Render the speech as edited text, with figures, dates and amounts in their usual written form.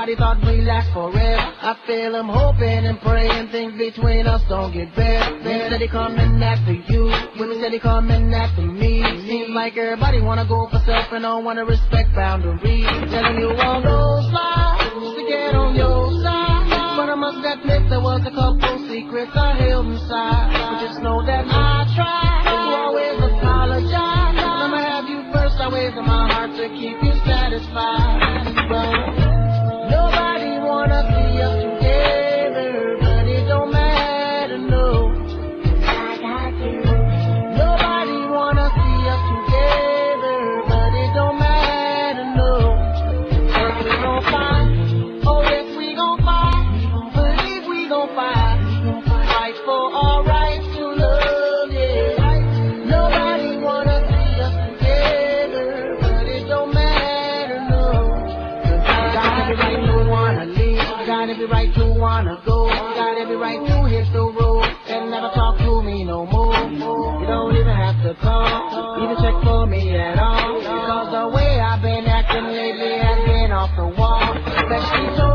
Everybody thought we last forever. I feel I'm hoping and praying things between us don't get better. Men said they coming after you, women said they coming after me. Seems like everybody wanna go for self and don't wanna respect boundaries. Telling you all those lies to get on your side, but I must admit there was a couple secrets I held inside. But just know that I tried to always apologize. I'ma have you first always in my heart to keep you satisfied. But nobody wanna see us together, but it don't matter, no. I got you. Nobody wanna see us together, but it don't matter, no. Cause we gon' fight, oh yes we gon' fight, believe we gon' fight, fight for our right to love, yeah. Nobody wanna see us together, but it don't matter, no. Got every right to wanna leave, got every right to wanna go, got every right to hit the road and never talk to me no more. You don't even have to call, even check for me at all, because the way I've been acting lately has been off the wall. Especially